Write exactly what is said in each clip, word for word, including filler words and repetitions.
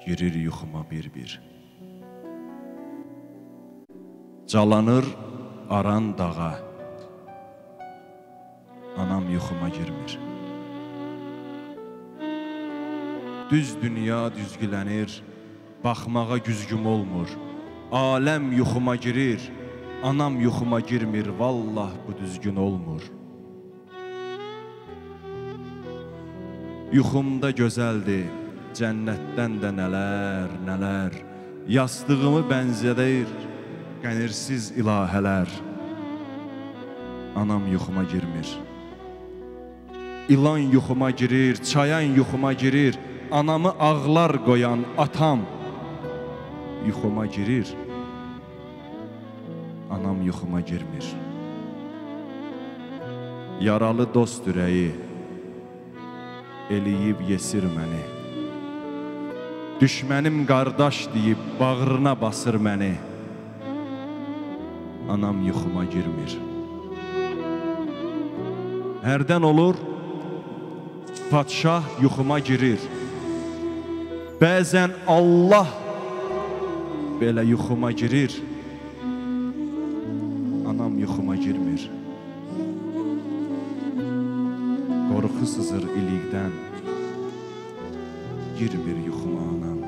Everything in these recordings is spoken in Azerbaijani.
girir yuxuma bir-bir. Calanır aran dağa, anam yuxuma girmir. Düz dünya düzgülənir, baxmağa güzgüm olmur. Aləm yuxuma girir, anam yuxuma girmir. Vallah bu düzgün olmur. Yuxumda gözəldir, cənnətdən də nələr, nələr. Yastığımı bənzədir, qənirsiz ilahələr. Anam yuxuma girmir. İlan yuxuma girir, çayan yuxuma girir. Anamı ağlar qoyan atam yuxuma girir. Anam yuxuma girmir. Yaralı dost ürəyi eləyib yesir məni. Düşmənim qardaş deyib bağrına basır məni. Anam yuxuma girmir. Hərdən olur, padşah yuxuma girir. Bəzən Allah belə yuxuma girir. Anam yuxuma girmir. Qorxu sızır ilikdən, girmir yuxuma anam.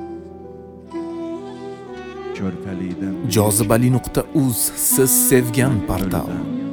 Körpəlikdən Jozibali nuqta uz siz sevgan portal.